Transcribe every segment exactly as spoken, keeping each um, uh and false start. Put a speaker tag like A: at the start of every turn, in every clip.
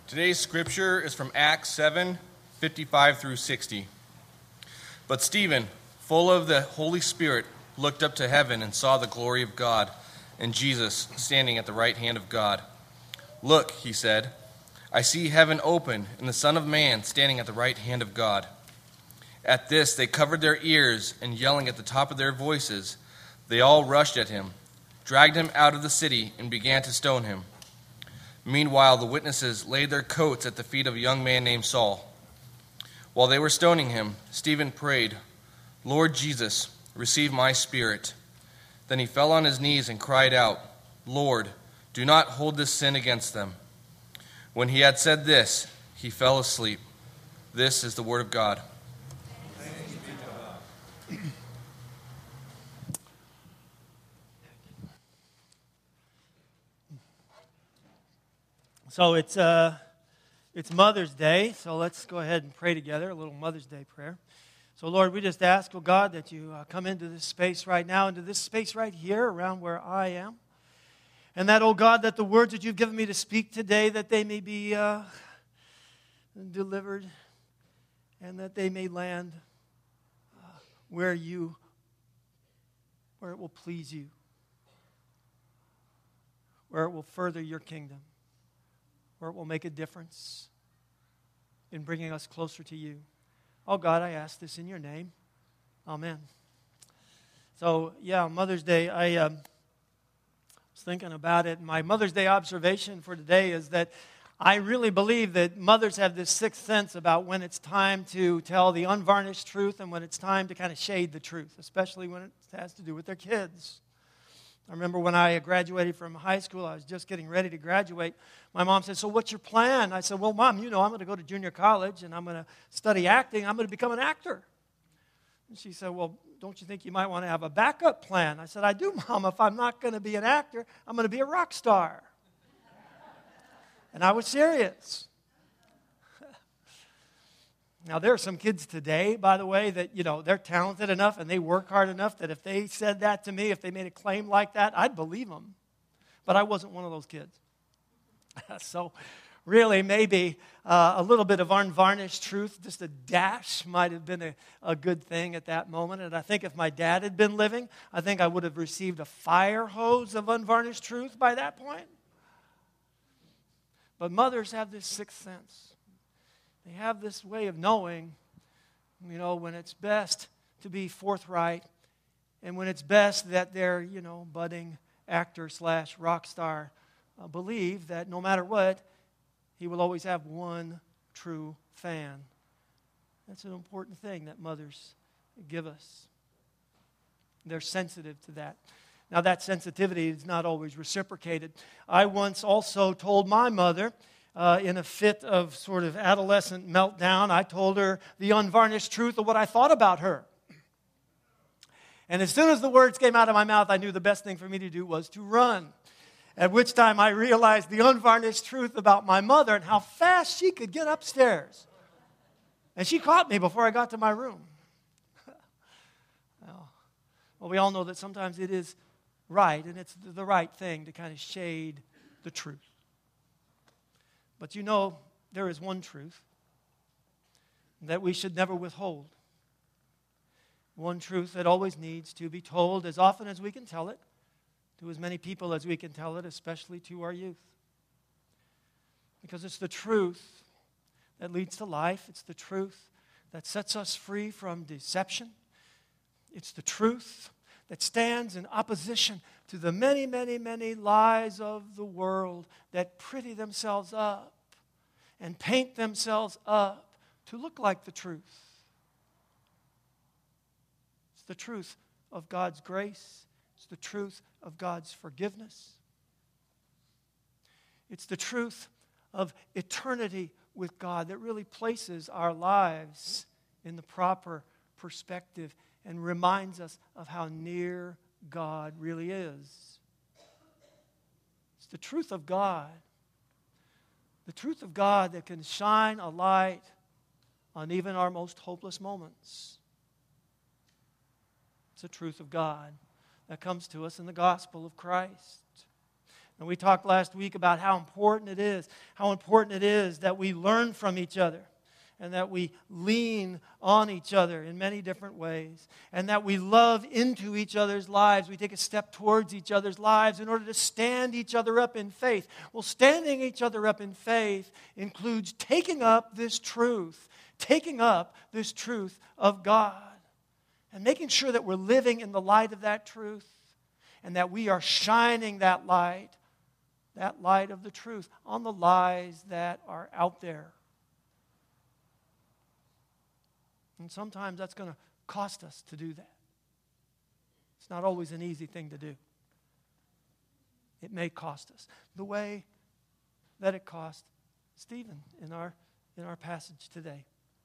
A: Today's scripture is from Acts seven, fifty-five through sixty. But Stephen, full of the Holy Spirit, looked up to heaven and saw the glory of God and Jesus standing at the right hand of God. "Look," he said, "I see heaven open and the Son of Man standing at the right hand of God." At this they covered their ears, and yelling at the top of their voices, they all rushed at him, dragged him out of the city, and began to stone him. Meanwhile, the witnesses laid their coats at the feet of a young man named Saul. While they were stoning him, Stephen prayed, "Lord Jesus, receive my spirit." Then he fell on his knees and cried out, "Lord, do not hold this sin against them." When he had said this, he fell asleep. This is the word of God.
B: Thanks be to God. So it's uh, it's Mother's Day, so let's go ahead and pray together, a little Mother's Day prayer. So Lord, we just ask, oh God, that you uh, come into this space right now, into this space right here around where I am. And that, oh God, that the words that you've given me to speak today, that they may be uh, delivered and that they may land uh, where you, where it will please you, where it will further your kingdom, where it will make a difference in bringing us closer to you. Oh God, I ask this in your name. Amen. So, yeah, Mother's Day, I um, was thinking about it. My Mother's Day observation for today is that I really believe that mothers have this sixth sense about when it's time to tell the unvarnished truth and when it's time to kind of shade the truth, especially when it has to do with their kids. I remember when I graduated from high school, I was just getting ready to graduate. My mom said, "So what's your plan?" I said, "Well, Mom, you know I'm going to go to junior college and I'm going to study acting. I'm going to become an actor." And she said, "Well, don't you think you might want to have a backup plan?" I said, "I do, Mom. If I'm not going to be an actor, I'm going to be a rock star." And I was serious. Now, there are some kids today, by the way, that, you know, they're talented enough and they work hard enough that if they said that to me, if they made a claim like that, I'd believe them. But I wasn't one of those kids. So, really, maybe uh, a little bit of unvarnished truth, just a dash, might have been a, a good thing at that moment. And I think if my dad had been living, I think I would have received a fire hose of unvarnished truth by that point. But mothers have this sixth sense. They have this way of knowing, you know, when it's best to be forthright and when it's best that their, you know, budding actor slash rock star uh, believe that no matter what, he will always have one true fan. That's an important thing that mothers give us. They're sensitive to that. Now, that sensitivity is not always reciprocated. I once also told my mother, Uh, in a fit of sort of adolescent meltdown, I told her the unvarnished truth of what I thought about her. And as soon as the words came out of my mouth, I knew the best thing for me to do was to run. At which time I realized the unvarnished truth about my mother and how fast she could get upstairs. And she caught me before I got to my room. well, well, we all know that sometimes it is right, and it's the right thing to kind of shade the truth. But you know, there is one truth that we should never withhold. One truth that always needs to be told as often as we can tell it, to as many people as we can tell it, especially to our youth. Because it's the truth that leads to life. It's the truth that sets us free from deception. It's the truth that stands in opposition to the many, many, many lies of the world that pretty themselves up and paint themselves up to look like the truth. It's the truth of God's grace. It's the truth of God's forgiveness. It's the truth of eternity with God that really places our lives in the proper perspective and reminds us of how near God really is. It's the truth of God. The truth of God that can shine a light on even our most hopeless moments. It's the truth of God that comes to us in the gospel of Christ. And we talked last week about how important it is, how important it is that we learn from each other and that we lean on each other in many different ways and that we love into each other's lives. We take a step towards each other's lives in order to stand each other up in faith. Well, standing each other up in faith includes taking up this truth, taking up this truth of God and making sure that we're living in the light of that truth and that we are shining that light that light of the truth on the lies that are out there. And sometimes that's going to cost us to do that. It's not always an easy thing to do. It may cost us. The way that it cost Stephen in our, in our passage today.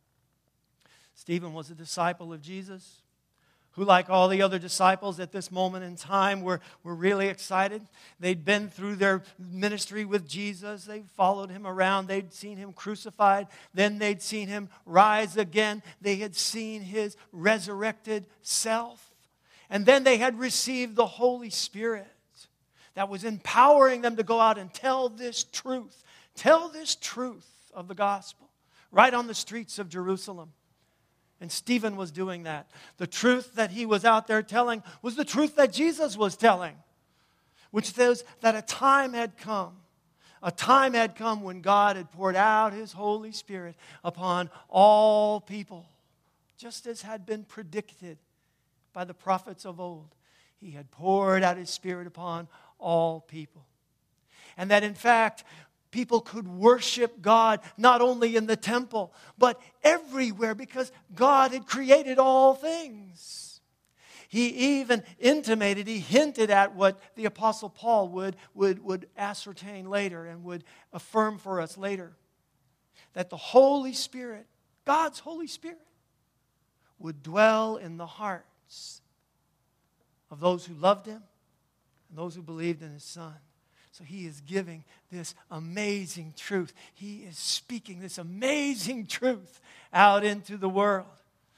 B: Stephen was a disciple of Jesus, who, like all the other disciples at this moment in time, were, were really excited. They'd been through their ministry with Jesus. They followed him around. They'd seen him crucified. Then they'd seen him rise again. They had seen his resurrected self. And then they had received the Holy Spirit that was empowering them to go out and tell this truth. Tell this truth of the gospel right on the streets of Jerusalem. And Stephen was doing that. The truth that he was out there telling was the truth that Jesus was telling, which says that a time had come. A time had come when God had poured out his Holy Spirit upon all people, just as had been predicted by the prophets of old. He had poured out his Spirit upon all people. And that in fact, people could worship God not only in the temple, but everywhere because God had created all things. He even intimated, he hinted at what the Apostle Paul would, would, would ascertain later and would affirm for us later. That the Holy Spirit, God's Holy Spirit, would dwell in the hearts of those who loved him and those who believed in his Son. So he is giving this amazing truth. He is speaking this amazing truth out into the world.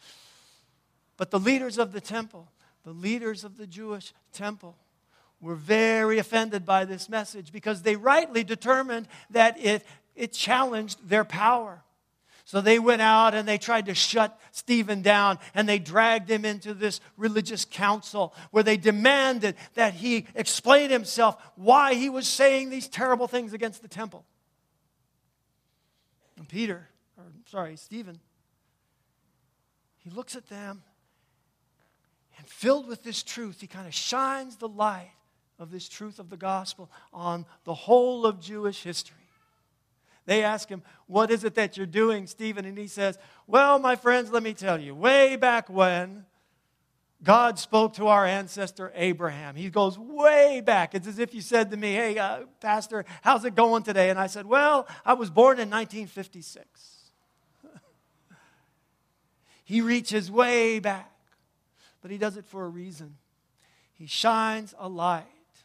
B: But the leaders of the temple, the leaders of the Jewish temple, were very offended by this message because they rightly determined that it, it challenged their power. So they went out and they tried to shut Stephen down, and they dragged him into this religious council where they demanded that he explain himself why he was saying these terrible things against the temple. And Peter, or sorry, Stephen, he looks at them and filled with this truth, he kind of shines the light of this truth of the gospel on the whole of Jewish history. They ask him, what is it that you're doing, Stephen? And he says, well, my friends, let me tell you, way back when God spoke to our ancestor Abraham. He goes way back. It's as if you said to me, hey, uh, Pastor, how's it going today? And I said, well, I was born in nineteen fifty-six. He reaches way back, but he does it for a reason. He shines a light.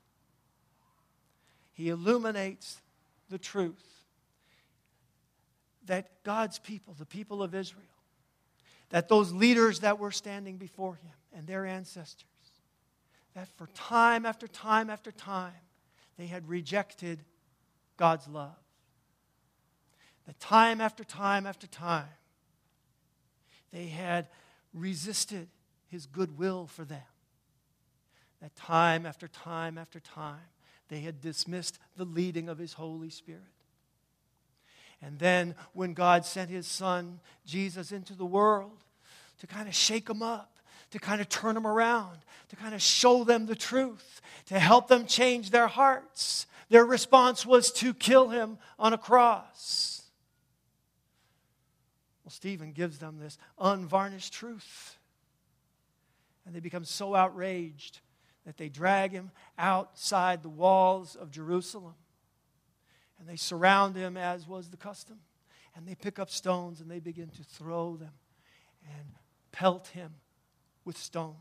B: He illuminates the truth. That God's people, the people of Israel, that those leaders that were standing before him and their ancestors, that for time after time after time, they had rejected God's love. That time after time after time, they had resisted his goodwill for them. That time after time after time, they had dismissed the leading of his Holy Spirit. And then when God sent his Son, Jesus, into the world to kind of shake them up, to kind of turn them around, to kind of show them the truth, to help them change their hearts, their response was to kill him on a cross. Well, Stephen gives them this unvarnished truth. And they become so outraged that they drag him outside the walls of Jerusalem. And they surround him as was the custom. And they pick up stones and they begin to throw them and pelt him with stones.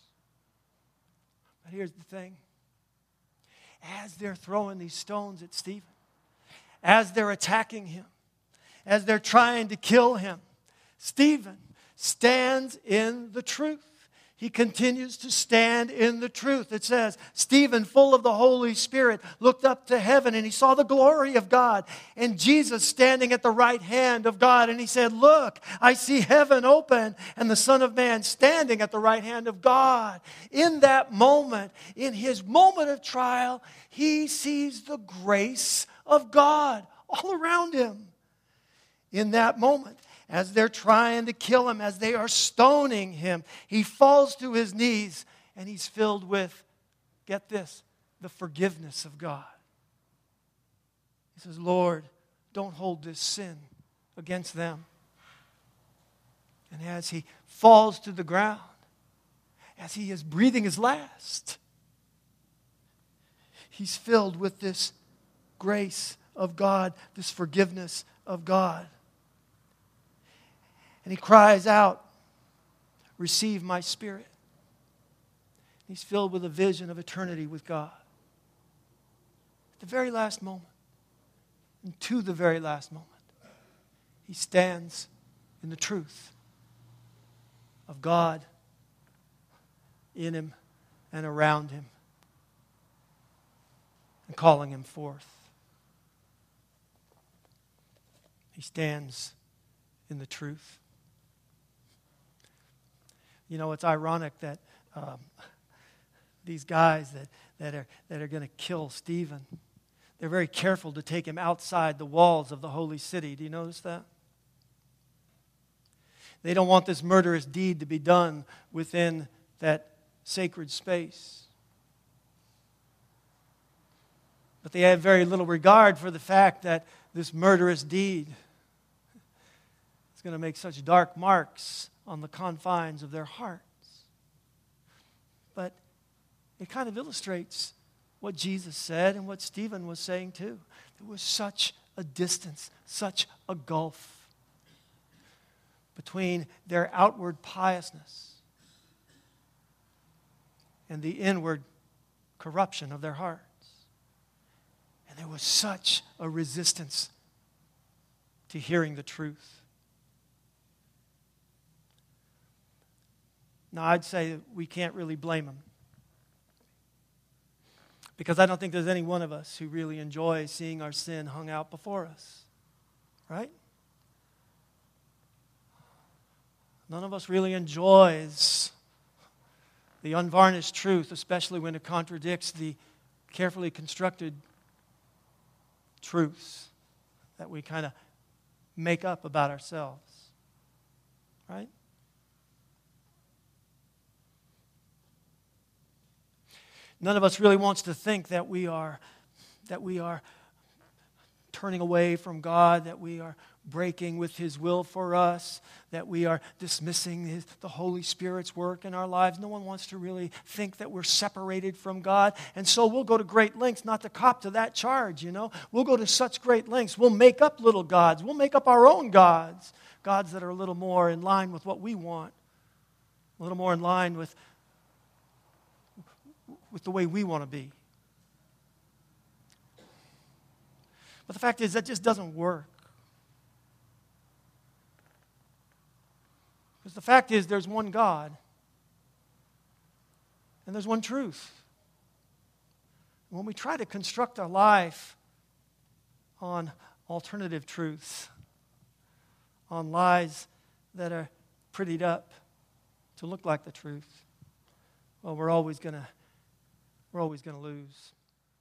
B: But here's the thing. As they're throwing these stones at Stephen, as they're attacking him, as they're trying to kill him, Stephen stands in the truth. He continues to stand in the truth. It says, Stephen, full of the Holy Spirit, looked up to heaven and he saw the glory of God and Jesus standing at the right hand of God. And he said, look, I see heaven open and the Son of Man standing at the right hand of God. In that moment, in his moment of trial, he sees the grace of God all around him. In that moment, as they're trying to kill him, as they are stoning him, he falls to his knees and he's filled with, get this, the forgiveness of God. He says, Lord, don't hold this sin against them. And as he falls to the ground, as he is breathing his last, he's filled with this grace of God, this forgiveness of God. And he cries out, receive my spirit. He's filled with a vision of eternity with God. At the very last moment, and to the very last moment, he stands in the truth of God in him and around him and calling him forth. He stands in the truth. You know, it's ironic that um, these guys that, that are, that are going to kill Stephen, they're very careful to take him outside the walls of the holy city. Do you notice that? They don't want this murderous deed to be done within that sacred space. But they have very little regard for the fact that this murderous deed is going to make such dark marks on the confines of their hearts. But it kind of illustrates what Jesus said and what Stephen was saying too. There was such a distance, such a gulf between their outward piousness and the inward corruption of their hearts. And there was such a resistance to hearing the truth. Now, I'd say we can't really blame them, because I don't think there's any one of us who really enjoys seeing our sin hung out before us, right? None of us really enjoys the unvarnished truth, especially when it contradicts the carefully constructed truths that we kind of make up about ourselves, right? None of us really wants to think that we are that we are turning away from God, that we are breaking with His will for us, that we are dismissing his, the Holy Spirit's work in our lives. No one wants to really think that we're separated from God. And so we'll go to great lengths not to cop to that charge, you know. We'll go to such great lengths. We'll make up little gods. We'll make up our own gods. Gods that are a little more in line with what we want. A little more in line with with the way we want to be. But the fact is, that just doesn't work. Because the fact is, there's one God, and there's one truth. When we try to construct our life on alternative truths, on lies that are prettied up to look like the truth, well, we're always going to We're always going to lose.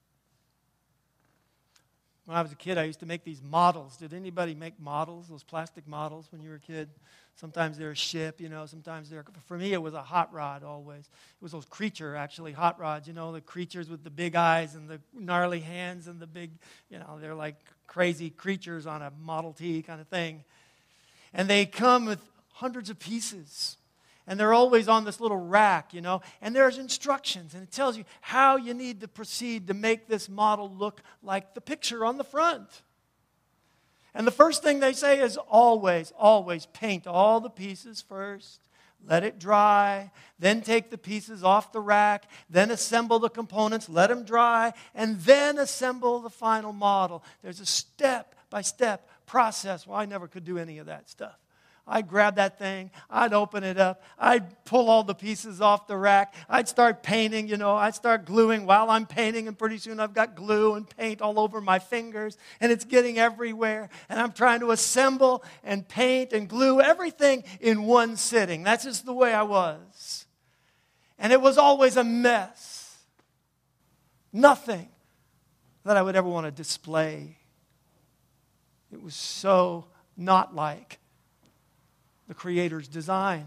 B: When I was a kid, I used to make these models. Did anybody make models, those plastic models when you were a kid? Sometimes they're a ship, you know, sometimes they're, for me it was a hot rod always. It was those creature, actually, hot rods, you know, the creatures with the big eyes and the gnarly hands and the big, you know, they're like crazy creatures on a Model T kind of thing. And they come with hundreds of pieces. And they're always on this little rack, you know. And there's instructions. And it tells you how you need to proceed to make this model look like the picture on the front. And the first thing they say is always, always paint all the pieces first. Let it dry. Then take the pieces off the rack. Then assemble the components. Let them dry. And then assemble the final model. There's a step-by-step process. Well, I never could do any of that stuff. I'd grab that thing, I'd open it up, I'd pull all the pieces off the rack, I'd start painting, you know, I'd start gluing while I'm painting, and pretty soon I've got glue and paint all over my fingers, and it's getting everywhere, and I'm trying to assemble and paint and glue everything in one sitting. That's just the way I was. And it was always a mess. Nothing that I would ever want to display. It was so not like the Creator's design.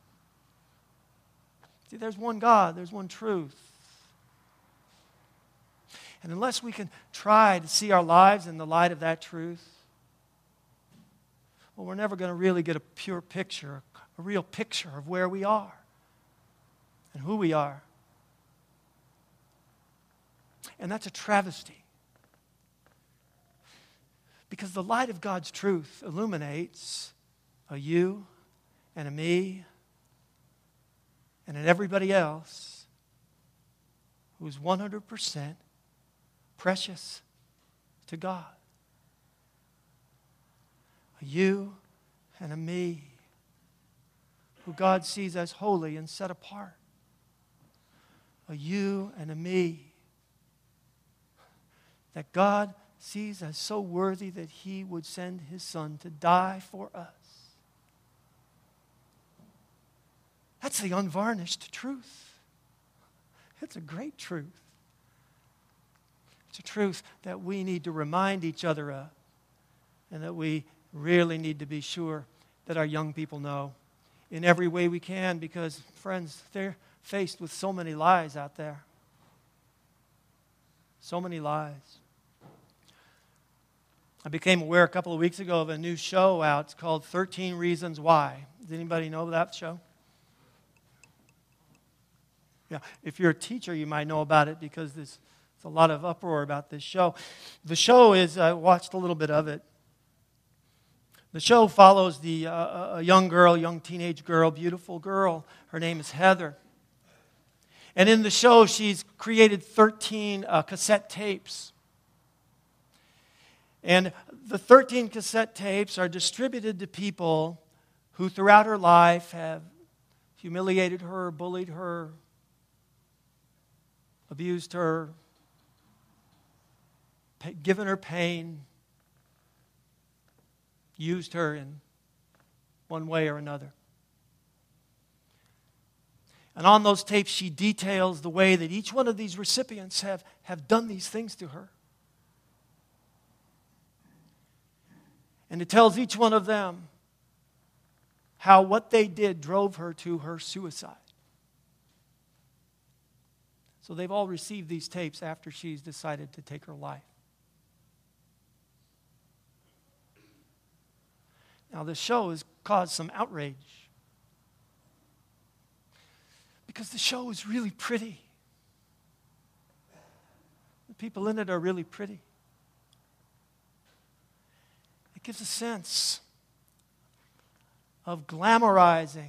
B: See, there's one God, there's one truth. And unless we can try to see our lives in the light of that truth, well, we're never going to really get a pure picture, a real picture of where we are and who we are. And that's a travesty. Because the light of God's truth illuminates a you and a me and an everybody else who is one hundred percent precious to God. A you and a me who God sees as holy and set apart. A you and a me that God sees as so worthy that He would send His Son to die for us. That's the unvarnished truth. It's a great truth. It's a truth that we need to remind each other of, and that we really need to be sure that our young people know in every way we can, because, friends, they're faced with so many lies out there. So many lies. I became aware a couple of weeks ago of a new show out. It's called thirteen Reasons Why. Does anybody know that show? Yeah, if you're a teacher, you might know about it because there's, there's a lot of uproar about this show. The show is, I watched a little bit of it. The show follows the uh, a young girl, young teenage girl, beautiful girl. Her name is Heather. And in the show, she's created thirteen uh, cassette tapes. And the thirteen cassette tapes are distributed to people who throughout her life have humiliated her, bullied her, abused her, given her pain, used her in one way or another. And on those tapes, she details the way that each one of these recipients have, have done these things to her. And it tells each one of them how what they did drove her to her suicide. So they've all received these tapes after she's decided to take her life. Now, this show has caused some outrage because the show is really pretty. The people in it are really pretty. It gives a sense of glamorizing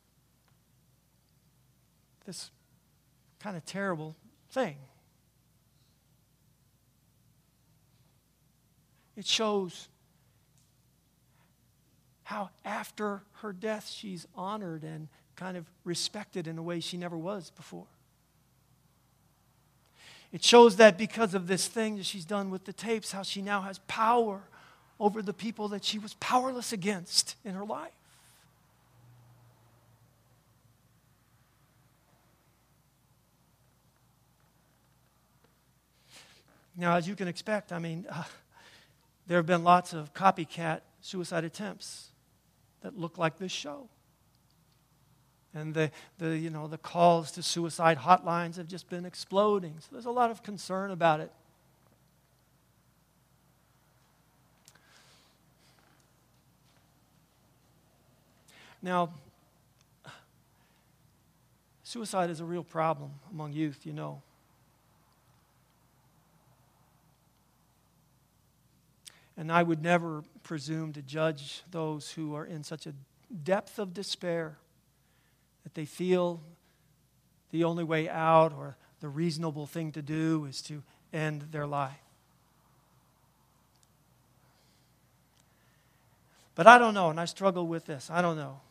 B: this kind of terrible thing. It shows how after her death she's honored and kind of respected in a way she never was before. It shows that because of this thing that she's done with the tapes, how she now has power over the people that she was powerless against in her life. Now, as you can expect, I mean, uh, there have been lots of copycat suicide attempts that look like this show. And the, the, you know, the calls to suicide hotlines have just been exploding. So there's a lot of concern about it. Now, suicide is a real problem among youth, you know. And I would never presume to judge those who are in such a depth of despair that they feel the only way out or the reasonable thing to do is to end their life. But I don't know, and I struggle with this. I don't know.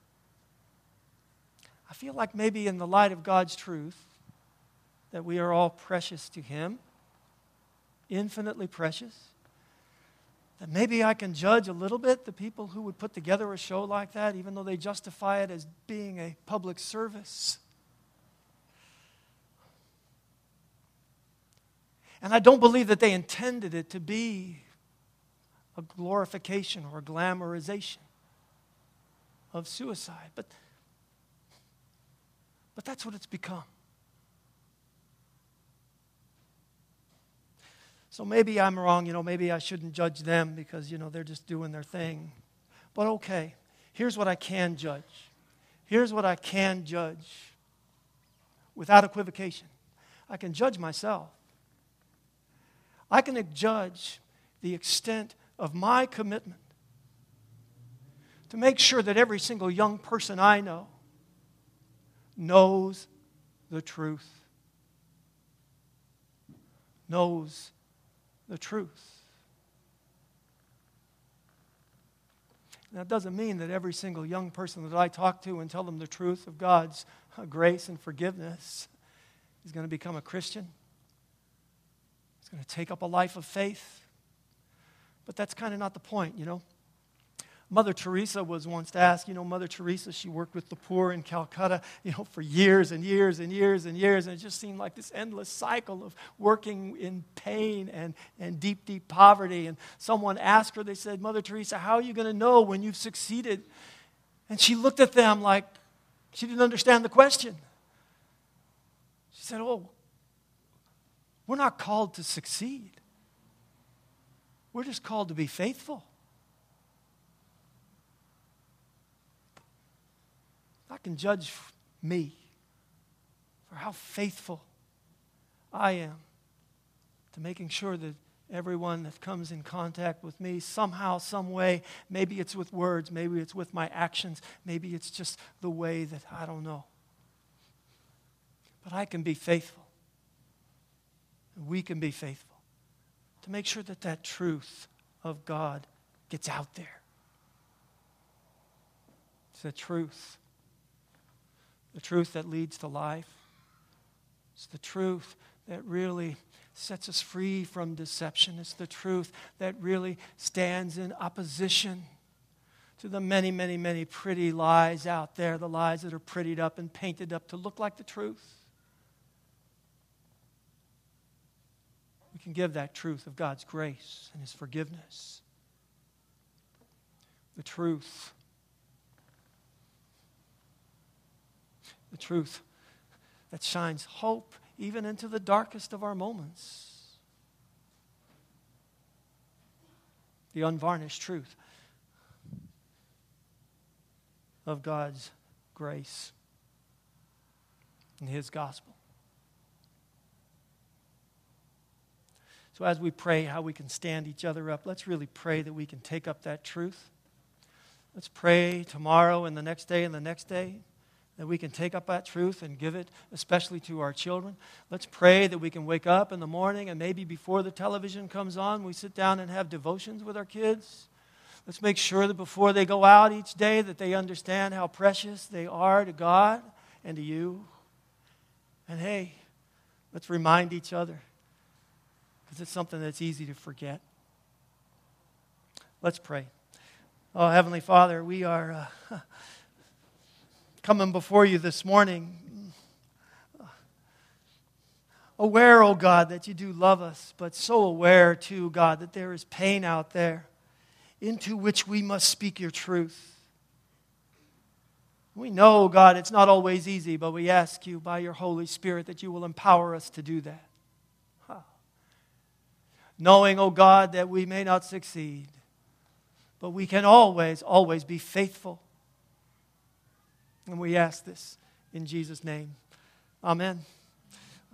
B: I feel like maybe in the light of God's truth, that we are all precious to Him, infinitely precious, that maybe I can judge a little bit the people who would put together a show like that, even though they justify it as being a public service. And I don't believe that they intended it to be a glorification or a glamorization of suicide. But, but that's what it's become. So maybe I'm wrong, you know, maybe I shouldn't judge them because, you know, they're just doing their thing. But okay, here's what I can judge. Here's what I can judge without equivocation. I can judge myself. I can judge the extent of my commitment to make sure that every single young person I know knows the truth. Knows the truth. That doesn't mean that every single young person that I talk to and tell them the truth of God's grace and forgiveness is going to become a Christian. It's going to take up a life of faith. But that's kind of not the point, you know. Mother Teresa was once asked, you know, Mother Teresa, she worked with the poor in Calcutta, you know, for years and years and years and years, and it just seemed like this endless cycle of working in pain and, and deep, deep poverty. And someone asked her, they said, Mother Teresa, how are you going to know when you've succeeded? And she looked at them like she didn't understand the question. She said, oh, we're not called to succeed. We're just called to be faithful. I can judge me for how faithful I am to making sure that everyone that comes in contact with me somehow, some way, maybe it's with words, maybe it's with my actions, maybe it's just the way that I don't know. But I can be faithful. We can be faithful to make sure that that truth of God gets out there. It's the truth. The truth that leads to life. It's the truth that really sets us free from deception. It's the truth that really stands in opposition to the many, many, many pretty lies out there, the lies that are prettied up and painted up to look like the truth. We can give that truth of God's grace and His forgiveness. The truth. The truth that shines hope even into the darkest of our moments. The unvarnished truth of God's grace and His gospel. So as we pray how we can stand each other up, let's really pray that we can take up that truth. Let's pray tomorrow and the next day and the next day that we can take up that truth and give it especially to our children. Let's pray that we can wake up in the morning and maybe before the television comes on, we sit down and have devotions with our kids. Let's make sure that before they go out each day that they understand how precious they are to God and to you. And hey, let's remind each other because it's something that's easy to forget. Let's pray. Oh, Heavenly Father, we are uh, coming before you this morning, aware, oh God, that you do love us, but so aware too, God, that there is pain out there into which we must speak your truth. We know, God, it's not always easy, but we ask you by your Holy Spirit that you will empower us to do that. Huh. Knowing, oh God, that we may not succeed, but we can always, always be faithful. And we ask this in Jesus' name. Amen.